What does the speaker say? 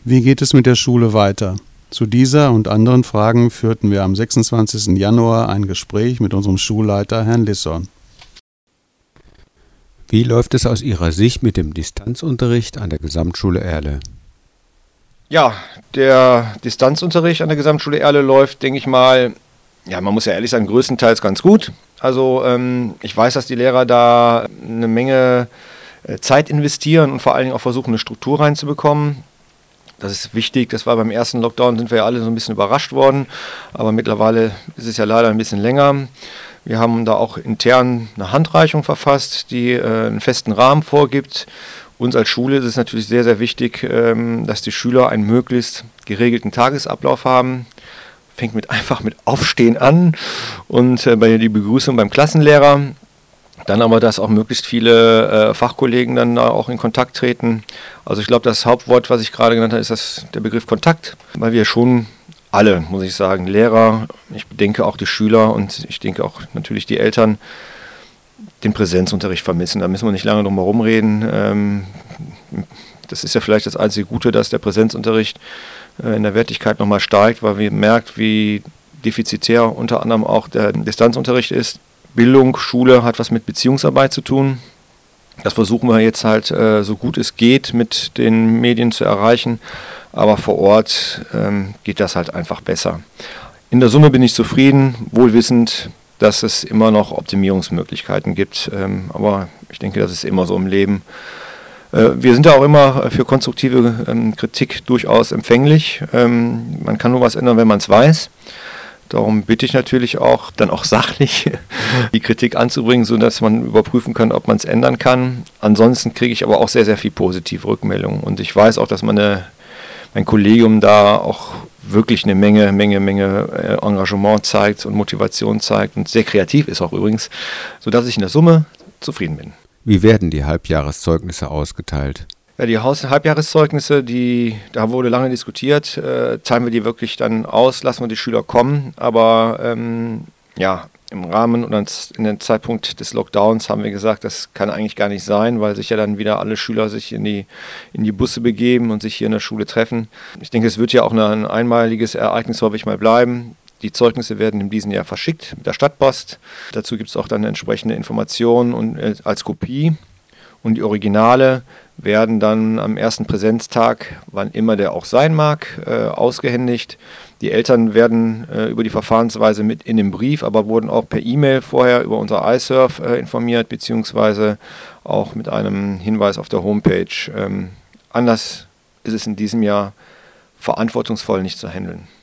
Wie geht es mit der Schule weiter? Zu dieser und anderen Fragen führten wir am 26. Januar ein Gespräch mit unserem Schulleiter, Herrn Lisson. Wie läuft es aus Ihrer Sicht mit dem Distanzunterricht an der Gesamtschule Erle? Ja, der Distanzunterricht an der Gesamtschule Erle läuft, denke ich mal, ja, man muss ja ehrlich sagen, größtenteils ganz gut. Also ich weiß, dass die Lehrer da eine Menge Zeit investieren und vor allen Dingen auch versuchen, eine Struktur reinzubekommen. Das ist wichtig, das war beim ersten Lockdown, sind wir ja alle so ein bisschen überrascht worden, aber mittlerweile ist es ja leider ein bisschen länger. Wir haben da auch intern eine Handreichung verfasst, die einen festen Rahmen vorgibt. Uns als Schule ist es natürlich sehr, sehr wichtig, dass die Schüler einen möglichst geregelten Tagesablauf haben. Fängt einfach mit Aufstehen an und bei die Begrüßung beim Klassenlehrer. Dann aber, dass auch möglichst viele Fachkollegen dann auch in Kontakt treten. Also ich glaube, das Hauptwort, was ich gerade genannt habe, ist der Begriff Kontakt, weil wir schon alle, muss ich sagen, Lehrer, ich denke auch die Schüler und ich denke auch natürlich die Eltern, den Präsenzunterricht vermissen. Da müssen wir nicht lange drum herum reden. Das ist ja vielleicht das einzige Gute, dass der Präsenzunterricht in der Wertigkeit nochmal steigt, weil wir merkt, wie defizitär unter anderem auch der Distanzunterricht ist. Bildung, Schule hat was mit Beziehungsarbeit zu tun. Das versuchen wir jetzt halt so gut es geht mit den Medien zu erreichen, aber vor Ort geht das halt einfach besser. In der Summe bin ich zufrieden, wohlwissend, dass es immer noch Optimierungsmöglichkeiten gibt, aber ich denke, das ist immer so im Leben. Wir sind ja auch immer für konstruktive Kritik durchaus empfänglich. Man kann nur was ändern, wenn man es weiß. Darum bitte ich natürlich auch, dann auch sachlich die Kritik anzubringen, sodass man überprüfen kann, ob man es ändern kann. Ansonsten kriege ich aber auch sehr, sehr viel positive Rückmeldungen. Und ich weiß auch, dass mein Kollegium da auch wirklich eine Menge Engagement zeigt und Motivation zeigt und sehr kreativ ist auch übrigens, sodass ich in der Summe zufrieden bin. Wie werden die Halbjahreszeugnisse ausgeteilt? Ja, die Halbjahreszeugnisse, da wurde lange diskutiert, zahlen wir die wirklich dann aus, lassen wir die Schüler kommen, aber im Rahmen und in dem Zeitpunkt des Lockdowns haben wir gesagt, das kann eigentlich gar nicht sein, weil sich ja dann wieder alle Schüler sich in die Busse begeben und sich hier in der Schule treffen. Ich denke, es wird ja auch ein einmaliges Ereignis häufig mal bleiben. Die Zeugnisse werden in diesem Jahr verschickt mit der Stadtpost. Dazu gibt es auch dann entsprechende Informationen und als Kopie. Und die Originale werden dann am ersten Präsenztag, wann immer der auch sein mag, ausgehändigt. Die Eltern werden über die Verfahrensweise mit in dem Brief, aber wurden auch per E-Mail vorher über unser iSurf informiert, beziehungsweise auch mit einem Hinweis auf der Homepage. Anders ist es in diesem Jahr verantwortungsvoll nicht zu handeln.